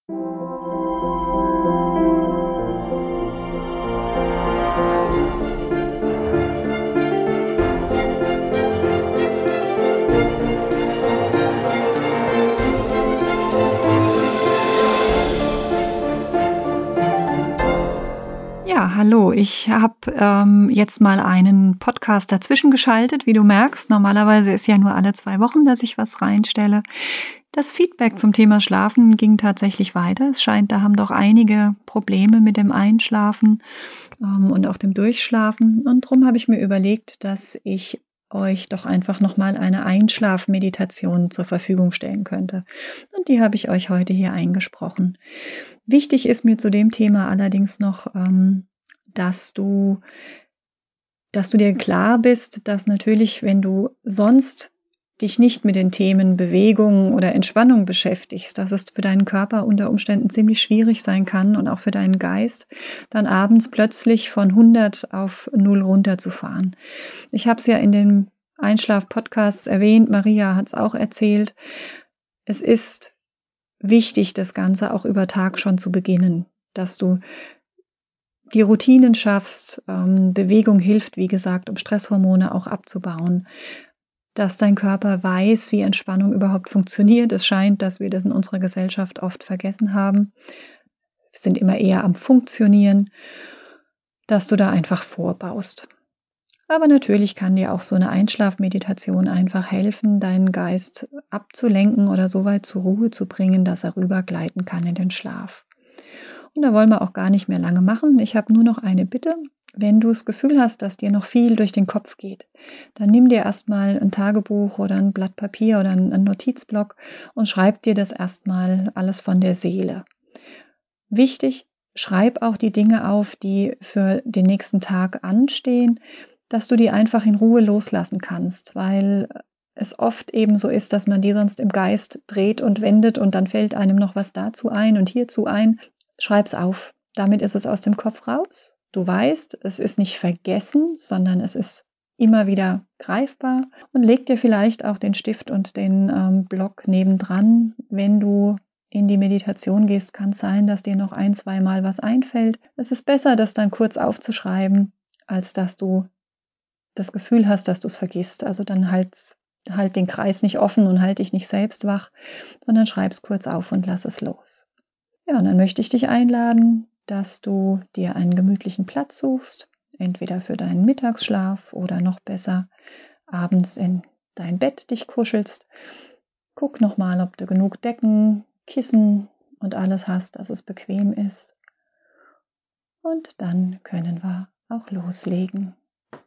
Ja, hallo. Ich habe jetzt mal einen Podcast dazwischen geschaltet. Wie du merkst, normalerweise ist ja nur alle 2 Wochen, dass ich was reinstelle. Das Feedback zum Thema Schlafen ging tatsächlich weiter. Es scheint, da haben doch einige Probleme mit dem Einschlafen und auch dem Durchschlafen. Und darum habe ich mir überlegt, dass ich euch doch einfach nochmal eine Einschlafmeditation zur Verfügung stellen könnte. Und die habe ich euch heute hier eingesprochen. Wichtig ist mir zu dem Thema allerdings noch, dass du dir klar bist, dass natürlich, wenn du sonst dich nicht mit den Themen Bewegung oder Entspannung beschäftigst, dass es für deinen Körper unter Umständen ziemlich schwierig sein kann und auch für deinen Geist, dann abends plötzlich von 100 auf 0 runterzufahren. Ich habe es ja in den Einschlaf-Podcasts erwähnt, Maria hat es auch erzählt. Es ist wichtig, das Ganze auch über Tag schon zu beginnen, dass du die Routinen schaffst. Bewegung hilft, wie gesagt, um Stresshormone auch abzubauen, dass dein Körper weiß, wie Entspannung überhaupt funktioniert. Es scheint, dass wir das in unserer Gesellschaft oft vergessen haben. Wir sind immer eher am Funktionieren, dass du da einfach vorbaust. Aber natürlich kann dir auch so eine Einschlafmeditation einfach helfen, deinen Geist abzulenken oder so weit zur Ruhe zu bringen, dass er rübergleiten kann in den Schlaf. Und da wollen wir auch gar nicht mehr lange machen. Ich habe nur noch eine Bitte. Wenn du das Gefühl hast, dass dir noch viel durch den Kopf geht, dann nimm dir erstmal ein Tagebuch oder ein Blatt Papier oder einen Notizblock und schreib dir das erstmal alles von der Seele. Wichtig, schreib auch die Dinge auf, die für den nächsten Tag anstehen, dass du die einfach in Ruhe loslassen kannst, weil es oft eben so ist, dass man die sonst im Geist dreht und wendet und dann fällt einem noch was dazu ein und hierzu ein. Schreib's auf. Damit ist es aus dem Kopf raus. Du weißt, es ist nicht vergessen, sondern es ist immer wieder greifbar. Und leg dir vielleicht auch den Stift und den Block nebendran. Wenn du in die Meditation gehst, kann es sein, dass dir noch 1-, 2-mal was einfällt. Es ist besser, das dann kurz aufzuschreiben, als dass du das Gefühl hast, dass du es vergisst. Also dann halt den Kreis nicht offen und halt dich nicht selbst wach, sondern schreib's kurz auf und lass es los. Ja, und dann möchte ich dich einladen, dass du dir einen gemütlichen Platz suchst, entweder für deinen Mittagsschlaf oder noch besser abends in dein Bett dich kuschelst. Guck nochmal, ob du genug Decken, Kissen und alles hast, dass es bequem ist. Und dann können wir auch loslegen.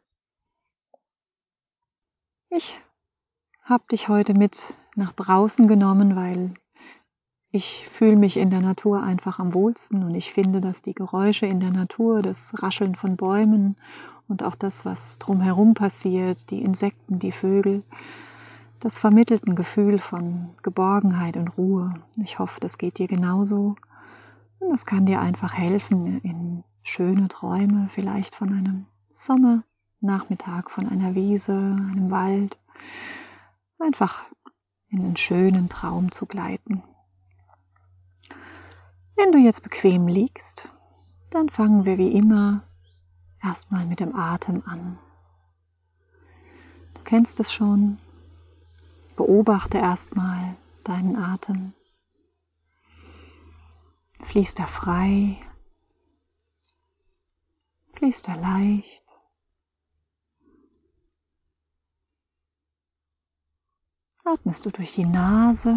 Ich habe dich heute mit nach draußen genommen, weil ich fühle mich in der Natur einfach am wohlsten und ich finde, dass die Geräusche in der Natur, das Rascheln von Bäumen und auch das, was drumherum passiert, die Insekten, die Vögel, das vermittelt ein Gefühl von Geborgenheit und Ruhe. Ich hoffe, das geht dir genauso und das kann dir einfach helfen in schöne Träume, vielleicht von einem Sommernachmittag, von einer Wiese, einem Wald, einfach in einen schönen Traum zu gleiten. Wenn du jetzt bequem liegst, dann fangen wir wie immer erstmal mit dem Atem an. Du kennst es schon. Beobachte erstmal deinen Atem. Fließt er frei? Fließt er leicht? Atmest du durch die Nase?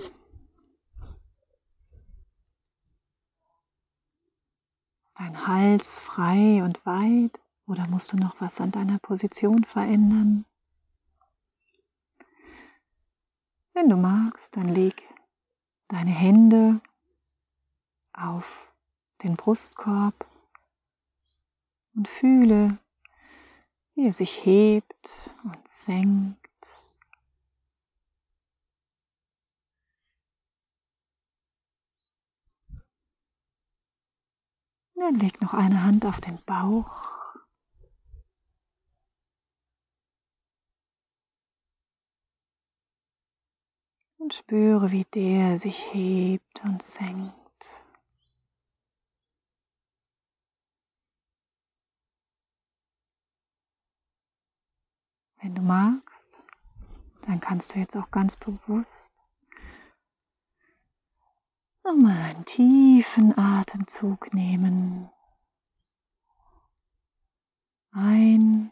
Ist dein Hals frei und weit oder musst du noch was an deiner Position verändern? Wenn du magst, dann leg deine Hände auf den Brustkorb und fühle, wie er sich hebt und senkt. Dann leg noch eine Hand auf den Bauch. Und spüre, wie der sich hebt und senkt. magst, dann kannst du jetzt auch ganz bewusst nochmal einen tiefen Atemzug nehmen. Ein,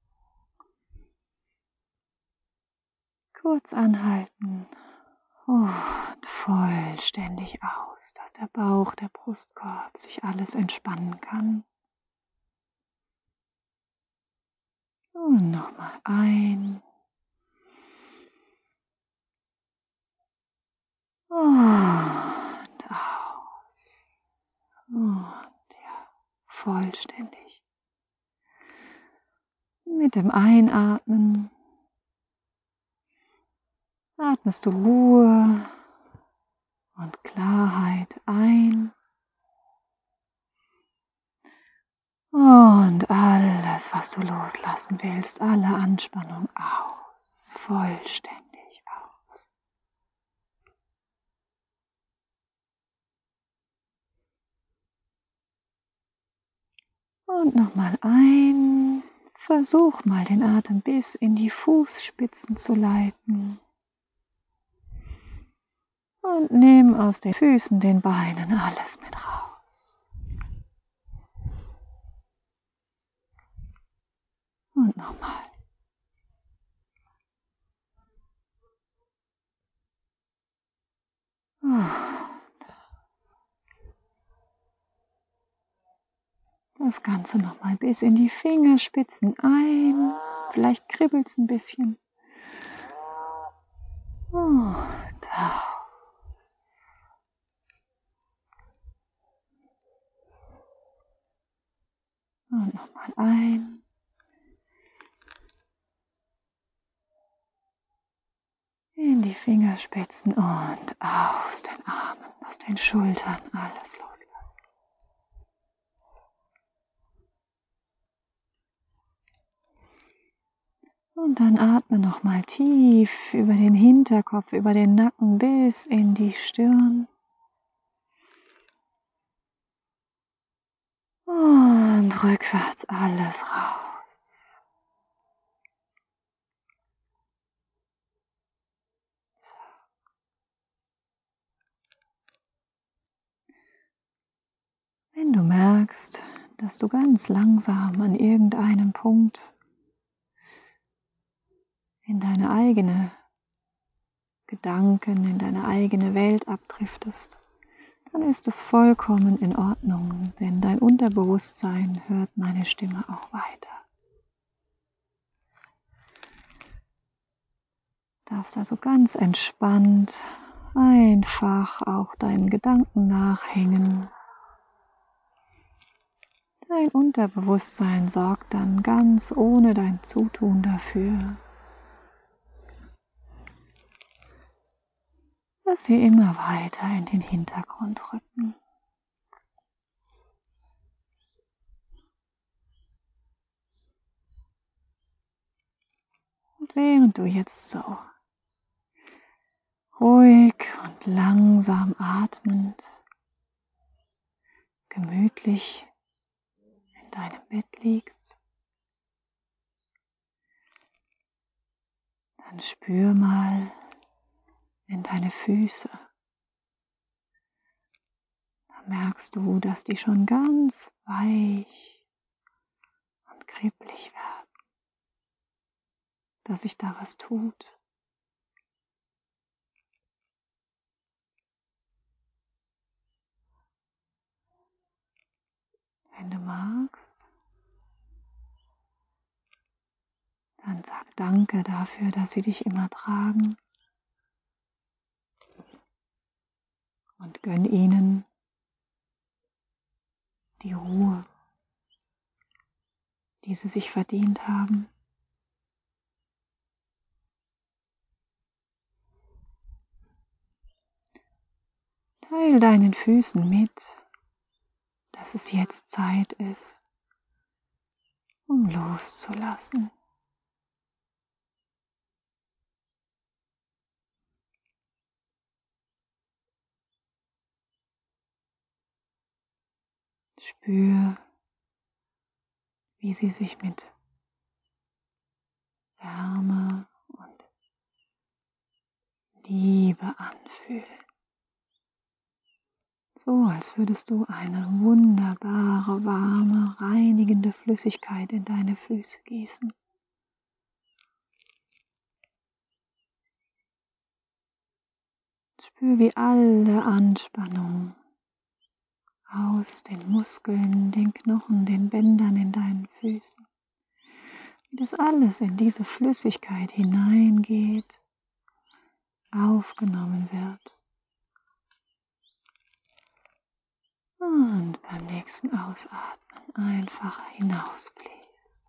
kurz anhalten und vollständig aus, dass der Bauch, der Brustkorb sich alles entspannen kann. Und nochmal ein. Und aus. Und ja, vollständig. Mit dem Einatmen atmest du Ruhe und Klarheit ein. Und alles, was du loslassen willst, alle Anspannung aus, vollständig aus. Und nochmal ein. Versuch mal den Atem bis in die Fußspitzen zu leiten. Und nimm aus den Füßen, den Beinen alles mit raus. Und nochmal. Das Ganze nochmal bis in die Fingerspitzen ein. Vielleicht kribbelt es ein bisschen. Und aus. Und nochmal ein. In die Fingerspitzen und aus den Armen, aus den Schultern alles loslassen. Und dann atme nochmal tief über den Hinterkopf, über den Nacken bis in die Stirn. Und rückwärts alles raus. Wenn du merkst, dass du ganz langsam an irgendeinem Punkt in deine eigene Gedanken, in deine eigene Welt abdriftest, dann ist es vollkommen in Ordnung, denn dein Unterbewusstsein hört meine Stimme auch weiter. Du darfst also ganz entspannt einfach auch deinen Gedanken nachhängen. Dein Unterbewusstsein sorgt dann ganz ohne dein Zutun dafür, dass sie immer weiter in den Hintergrund rücken. Und während du jetzt so ruhig und langsam atmend, gemütlich in deinem Bett liegst, dann spür mal in deine Füße. Da merkst du, dass die schon ganz weich und kribbelig werden, dass sich da was tut. Wenn du magst, dann sag Danke dafür, dass sie dich immer tragen und gönn ihnen die Ruhe, die sie sich verdient haben. Teil deinen Füßen mit, dass es jetzt Zeit ist, um loszulassen. Spür, wie sie sich mit Wärme und Liebe anfühlen. So, als würdest du eine wunderbare, warme, reinigende Flüssigkeit in deine Füße gießen. Spür, wie alle Anspannung aus den Muskeln, den Knochen, den Bändern in deinen Füßen, wie das alles in diese Flüssigkeit hineingeht, aufgenommen wird. Und beim nächsten Ausatmen einfach hinausbläst.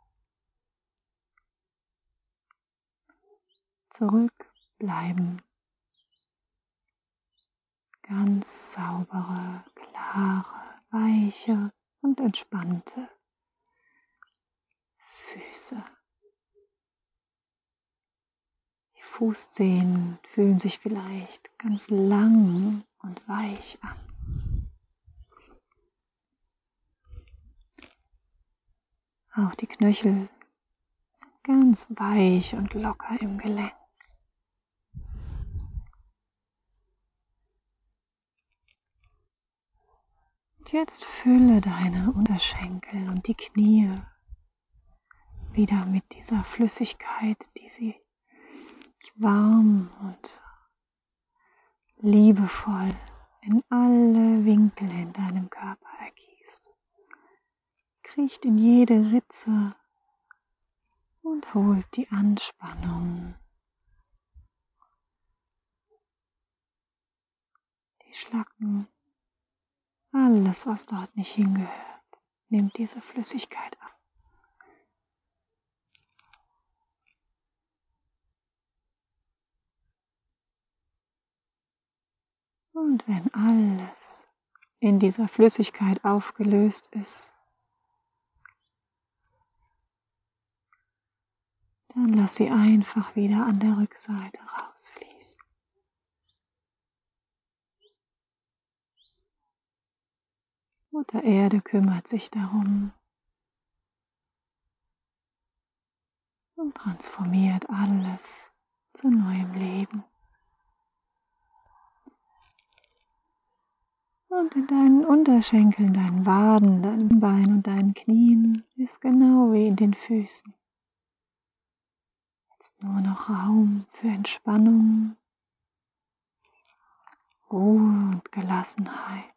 Zurückbleiben. Ganz saubere, klare, weiche und entspannte Füße. Die Fußzehen fühlen sich vielleicht ganz lang und weich an. Auch die Knöchel sind ganz weich und locker im Gelenk. Und jetzt fülle deine Unterschenkel und die Knie wieder mit dieser Flüssigkeit, die sie warm und liebevoll in alle Winkel in deinem Körper ergießt. Kriecht in jede Ritze und holt die Anspannung, die Schlacken, alles, was dort nicht hingehört, nimmt diese Flüssigkeit ab. Und wenn alles in dieser Flüssigkeit aufgelöst ist, dann lass sie einfach wieder an der Rückseite rausfließen. Mutter Erde kümmert sich darum und transformiert alles zu neuem Leben. Und in deinen Unterschenkeln, deinen Waden, deinem Bein und deinen Knien ist genau wie in den Füßen. Jetzt nur noch Raum für Entspannung, Ruhe und Gelassenheit.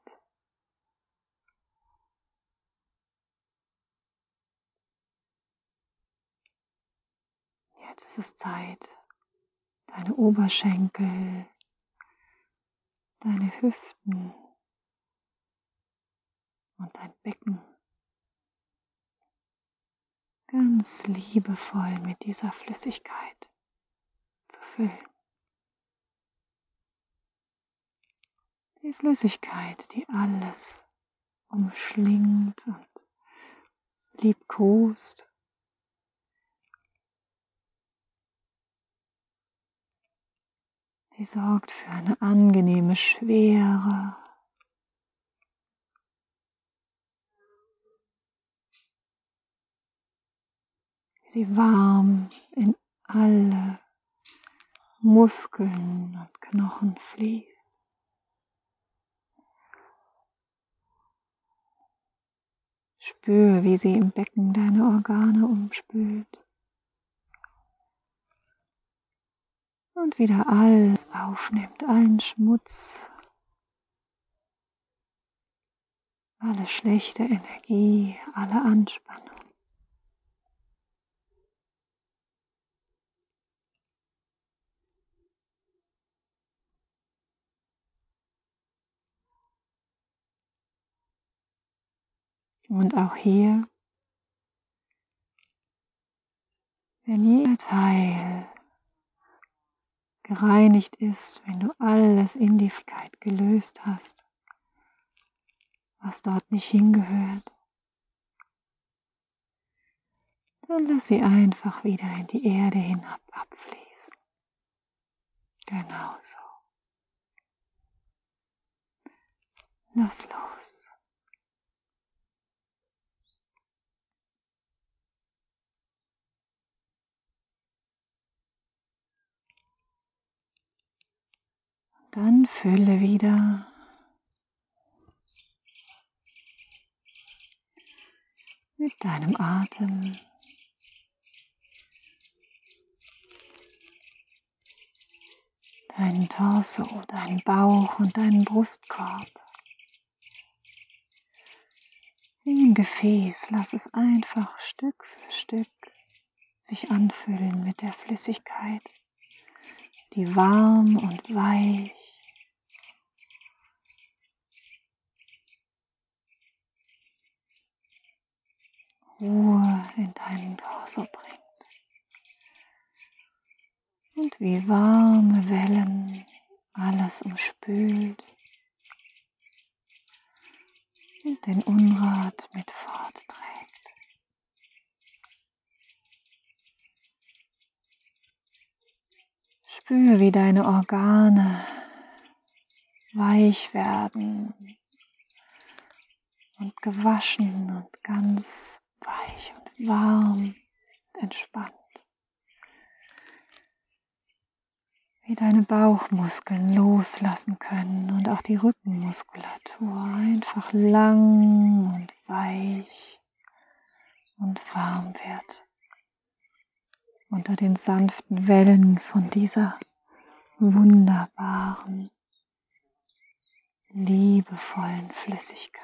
Jetzt ist es Zeit, deine Oberschenkel, deine Hüften und dein Becken ganz liebevoll mit dieser Flüssigkeit zu füllen. Die Flüssigkeit, die alles umschlingt und liebkost. Sie sorgt für eine angenehme Schwere. Sie warm in alle Muskeln und Knochen fließt. Spür, wie sie im Becken deine Organe umspült. Und wieder alles aufnimmt, allen Schmutz, alle schlechte Energie, alle Anspannung. Und auch hier, wenn jeder Teil gereinigt ist, wenn du alles in die Flüssigkeit gelöst hast, was dort nicht hingehört, dann lass sie einfach wieder in die Erde hinab abfließen. Genau so. Lass los. Dann fülle wieder mit deinem Atem deinen Torso, deinen Bauch und deinen Brustkorb. Wie ein Gefäß, lass es einfach Stück für Stück sich anfüllen mit der Flüssigkeit, die warm und weich Ruhe in deinen Torso bringt. Und wie warme Wellen alles umspült und den Unrat mit fortträgt. Spüre, wie deine Organe weich werden und gewaschen und ganz weich und warm und entspannt. Wie deine Bauchmuskeln loslassen können und auch die Rückenmuskulatur einfach lang und weich und warm wird unter den sanften Wellen von dieser wunderbaren, liebevollen Flüssigkeit.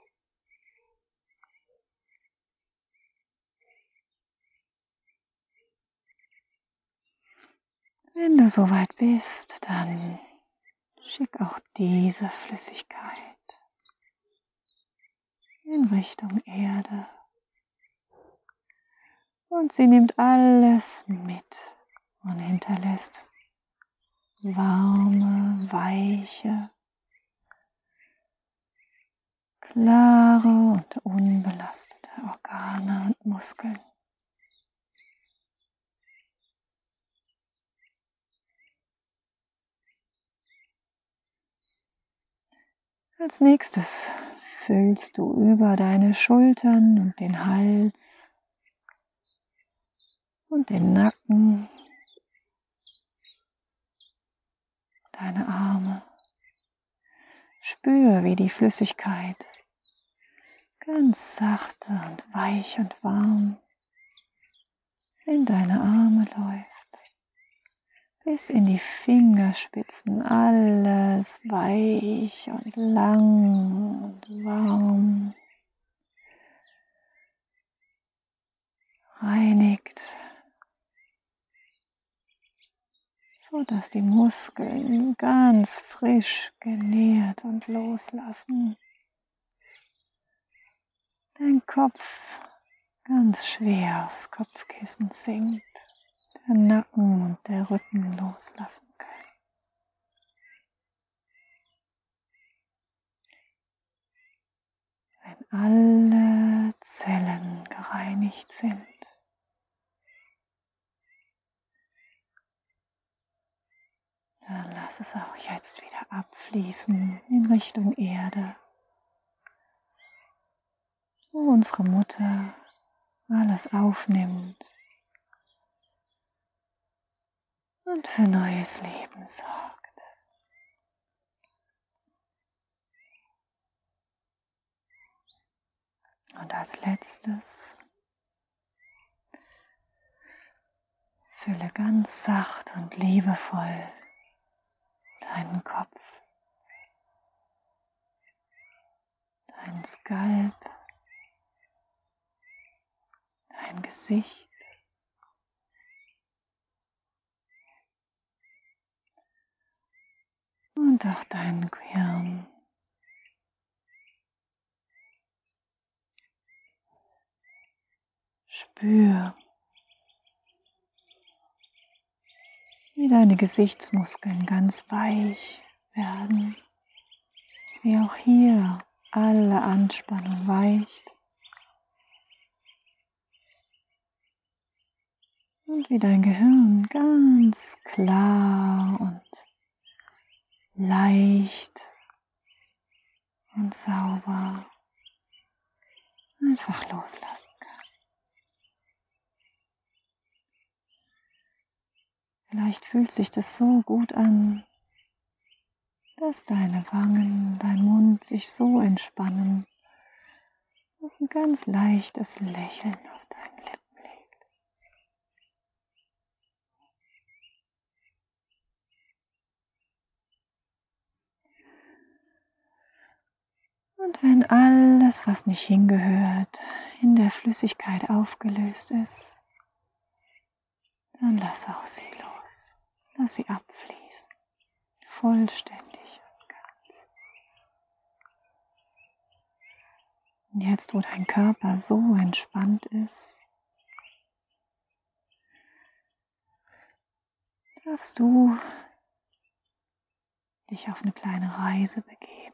Wenn du soweit bist, dann schick auch diese Flüssigkeit in Richtung Erde und sie nimmt alles mit und hinterlässt warme, weiche, klare und unbelastete Organe und Muskeln. Als nächstes füllst du über deine Schultern und den Hals und den Nacken, deine Arme. Spür, wie die Flüssigkeit ganz sachte und weich und warm in deine Arme läuft. Bis in die Fingerspitzen, alles weich und lang und warm, reinigt, so dass die Muskeln ganz frisch genährt und loslassen. Dein Kopf ganz schwer aufs Kopfkissen sinkt, der Nacken und der Rücken loslassen können. Wenn alle Zellen gereinigt sind, dann lass es auch jetzt wieder abfließen in Richtung Erde, wo unsere Mutter alles aufnimmt und für neues Leben sorgt. Und als letztes fülle ganz sacht und liebevoll deinen Kopf, deinen Skalp, dein Gesicht und auch dein Gehirn. Spür, wie deine Gesichtsmuskeln ganz weich werden, wie auch hier alle Anspannung weicht und wie dein Gehirn ganz klar und leicht und sauber einfach loslassen kann. Vielleicht fühlt sich das so gut an, dass deine Wangen, dein Mund sich so entspannen, dass ein ganz leichtes Lächeln auf deinen Lippen liegt. Und wenn alles, was nicht hingehört, in der Flüssigkeit aufgelöst ist, dann lass auch sie los. Lass sie abfließen. Vollständig und ganz. Und jetzt, wo dein Körper so entspannt ist, darfst du dich auf eine kleine Reise begeben.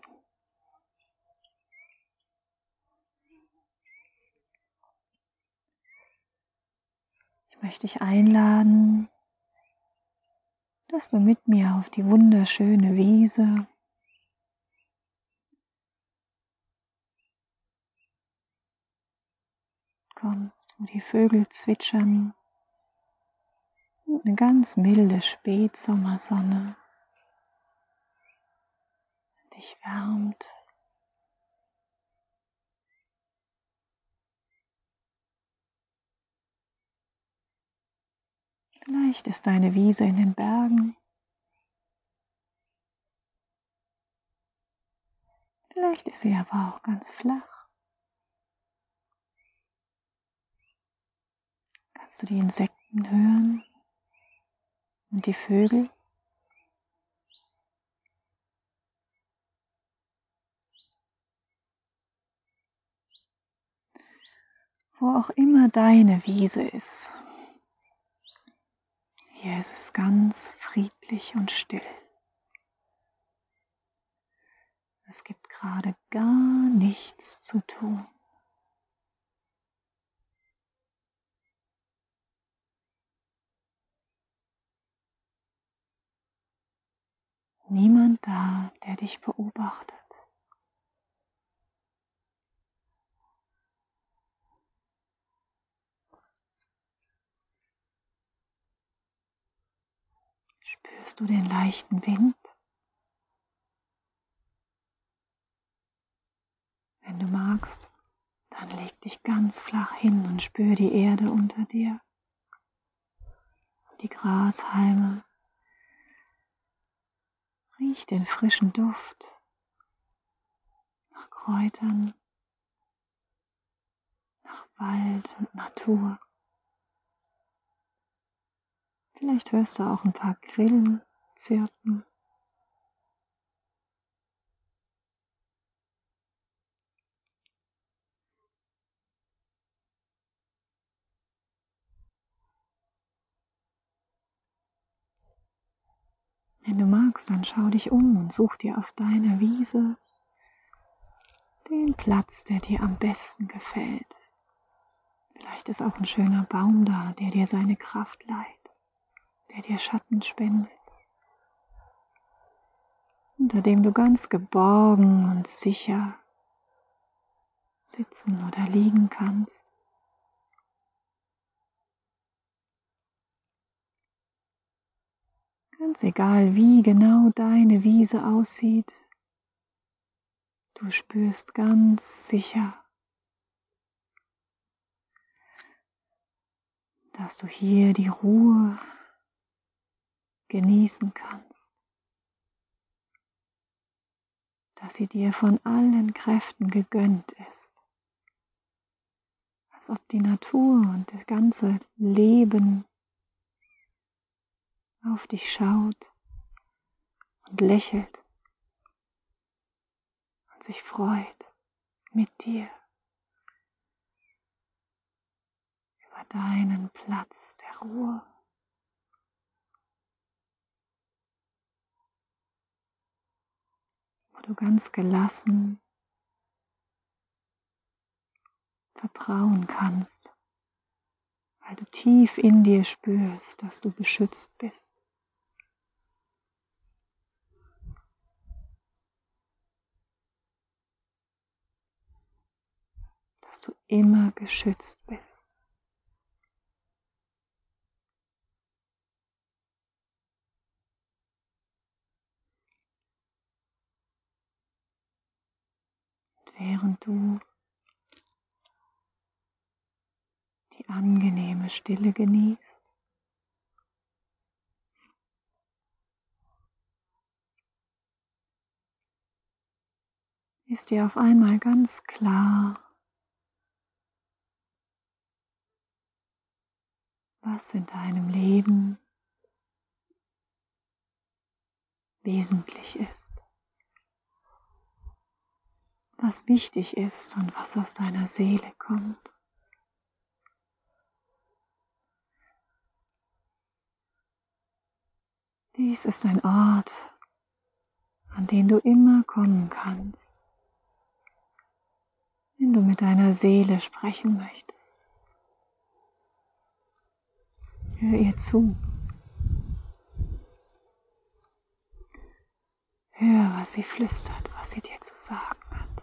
Ich möchte dich einladen, dass du mit mir auf die wunderschöne Wiese kommst, wo die Vögel zwitschern und eine ganz milde Spätsommersonne dich wärmt. Vielleicht ist deine Wiese in den Bergen. Vielleicht ist sie aber auch ganz flach. Kannst du die Insekten hören und die Vögel? Wo auch immer deine Wiese ist, hier ist es ganz friedlich und still. Es gibt gerade gar nichts zu tun. Niemand da, der dich beobachtet. Spürst du den leichten Wind? Wenn du magst, dann leg dich ganz flach hin und spür die Erde unter dir und die Grashalme. Riech den frischen Duft nach Kräutern, nach Wald und Natur. Vielleicht hörst du auch ein paar Grillen zirpen. Wenn du magst, dann schau dich um und such dir auf deiner Wiese den Platz, der dir am besten gefällt. Vielleicht ist auch ein schöner Baum da, der dir seine Kraft leiht, der dir Schatten spendet, unter dem du ganz geborgen und sicher sitzen oder liegen kannst. Ganz egal, wie genau deine Wiese aussieht, du spürst ganz sicher, dass du hier die Ruhe genießen kannst, dass sie dir von allen Kräften gegönnt ist, als ob die Natur und das ganze Leben auf dich schaut und lächelt und sich freut mit dir über deinen Platz der Ruhe. Wo du ganz gelassen vertrauen kannst, weil du tief in dir spürst, dass du beschützt bist. Dass du immer geschützt bist. während du die angenehme Stille genießt. Ist dir auf einmal ganz klar, was in deinem Leben wesentlich ist, was wichtig ist und was aus deiner Seele kommt. Dies ist ein Ort, an den du immer kommen kannst, wenn du mit deiner Seele sprechen möchtest. Hör ihr zu. Hör, was sie flüstert, was sie dir zu sagen hat.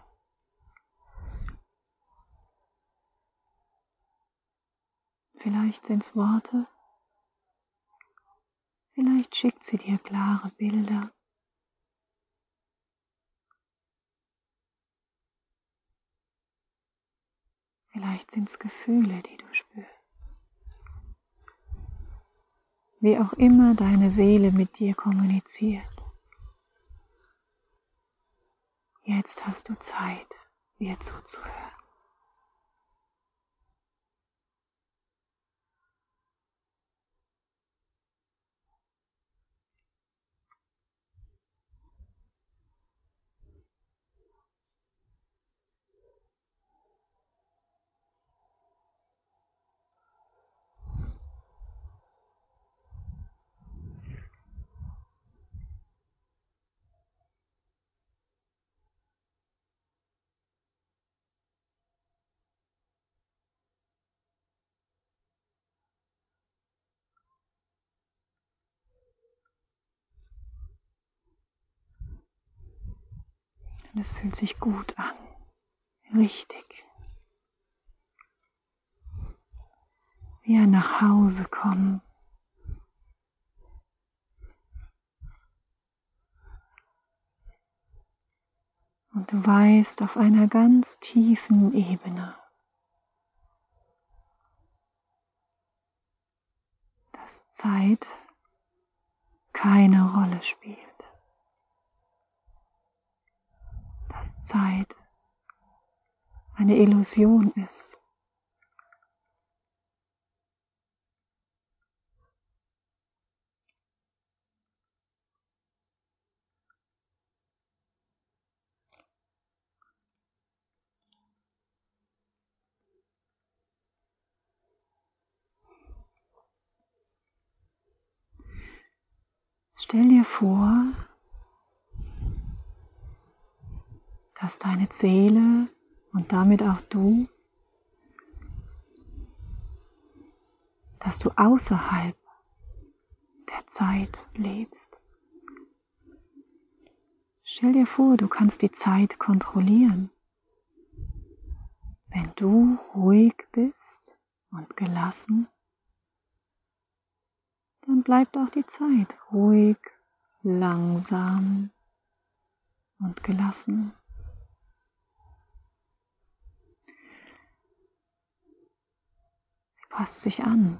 Vielleicht sind es Worte, vielleicht schickt sie dir klare Bilder. Vielleicht sind es Gefühle, die du spürst. Wie auch immer deine Seele mit dir kommuniziert. Jetzt hast du Zeit, ihr zuzuhören. Und es fühlt sich gut an, richtig. Wie ein Nachhausekommen. Und du weißt auf einer ganz tiefen Ebene, dass Zeit keine Rolle spielt. Dass Zeit eine Illusion ist. Stell dir vor, dass deine Seele und damit auch du, dass du außerhalb der Zeit lebst. Stell dir vor, du kannst die Zeit kontrollieren. Wenn du ruhig bist und gelassen, dann bleibt auch die Zeit ruhig, langsam und gelassen. Sie passt sich an.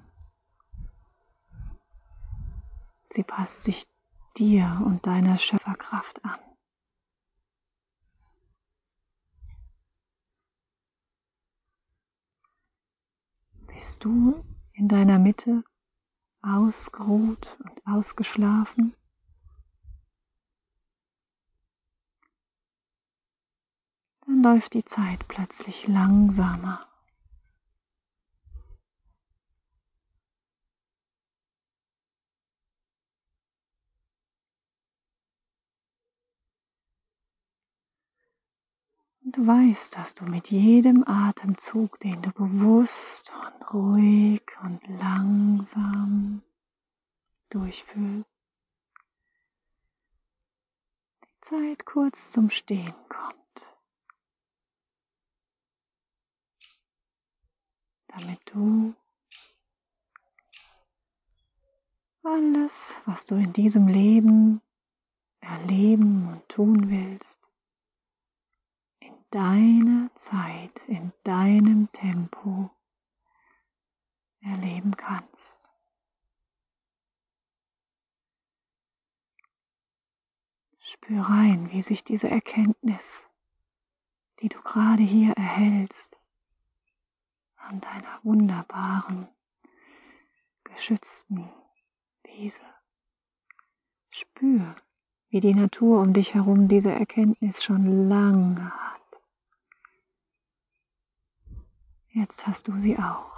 Sie passt sich dir und deiner Schöpferkraft an. Bist du in deiner Mitte ausgeruht und ausgeschlafen? Dann läuft die Zeit plötzlich langsamer. Und du weißt, dass du mit jedem Atemzug, den du bewusst und ruhig und langsam durchführst, die Zeit kurz zum Stehen kommt, damit du alles, was du in diesem Leben erleben und tun willst, in deiner Zeit, in deinem Tempo erleben kannst. Spür rein, wie sich diese Erkenntnis, die du gerade hier erhältst, an deiner wunderbaren, geschützten Wiese. Spür, wie die Natur um dich herum diese Erkenntnis schon lange hat. Jetzt hast du sie auch.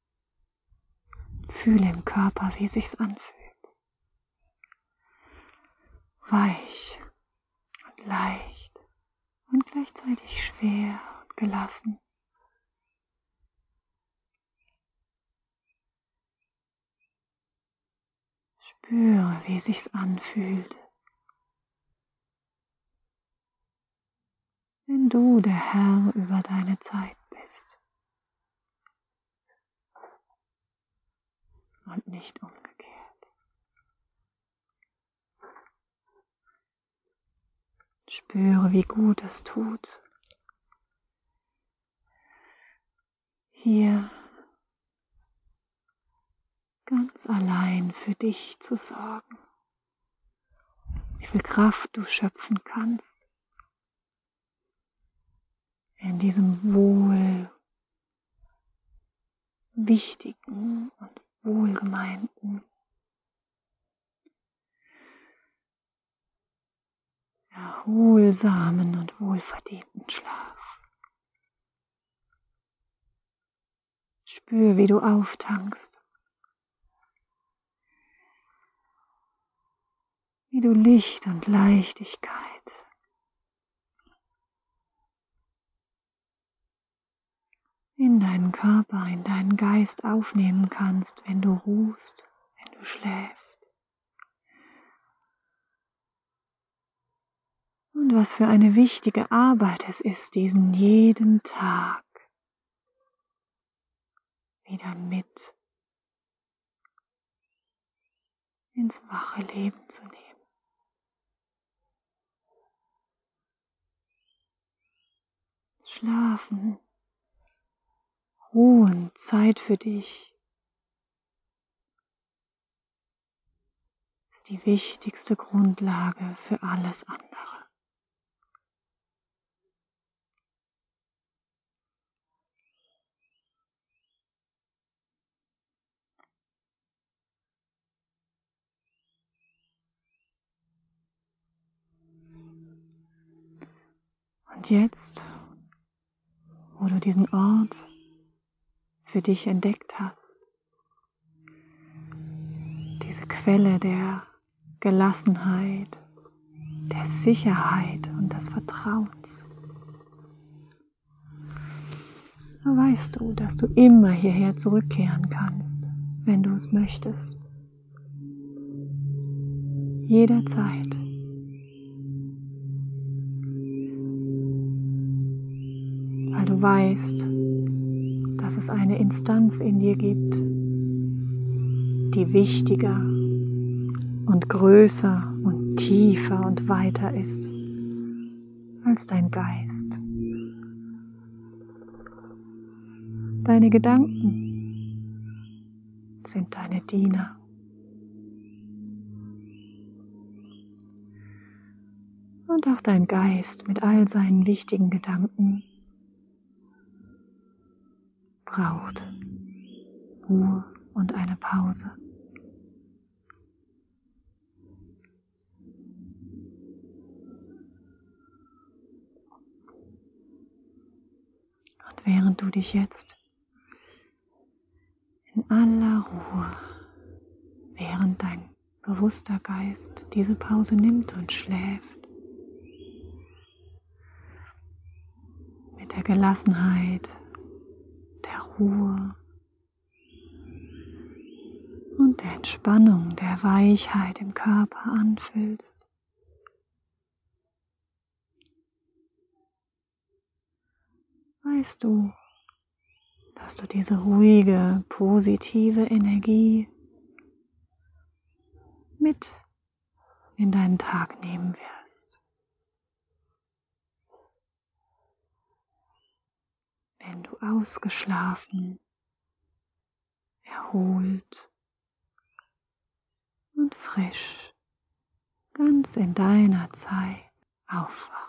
Fühle im Körper, wie sich's anfühlt. Weich und leicht und gleichzeitig schwer und gelassen. Spüre, wie sich's anfühlt, wenn du der Herr über deine Zeit bist und nicht umgekehrt. Spüre, wie gut es tut, hier ganz allein für dich zu sorgen. Wie viel Kraft du schöpfen kannst in diesem wichtigen und wohlgemeinten, erholsamen und wohlverdienten Schlaf. Spür, wie du auftankst, wie du Licht und Leichtigkeit in deinen Körper, in deinen Geist aufnehmen kannst, wenn du ruhst, wenn du schläfst. Und was für eine wichtige Arbeit es ist, diesen jeden Tag wieder mit ins wache Leben zu nehmen. Schlafen, Ruhen, Zeit für dich ist die wichtigste Grundlage für alles andere. Und jetzt, wo du diesen Ort für dich entdeckt hast, diese Quelle der Gelassenheit, der Sicherheit und des Vertrauens, da weißt du, dass du immer hierher zurückkehren kannst, wenn du es möchtest. Jederzeit. Weil du weißt, dass es eine Instanz in dir gibt, die wichtiger und größer und tiefer und weiter ist als dein Geist. Deine Gedanken sind deine Diener. Und auch dein Geist mit all seinen wichtigen Gedanken braucht Ruhe und eine Pause. Und während du dich jetzt in aller Ruhe, während dein bewusster Geist diese Pause nimmt und schläft, mit der Gelassenheit, der Ruhe und der Entspannung, der Weichheit im Körper anfüllst, weißt du, dass du diese ruhige, positive Energie mit in deinen Tag nehmen wirst. wenn du ausgeschlafen, erholt und frisch, ganz in deiner Zeit aufwachst.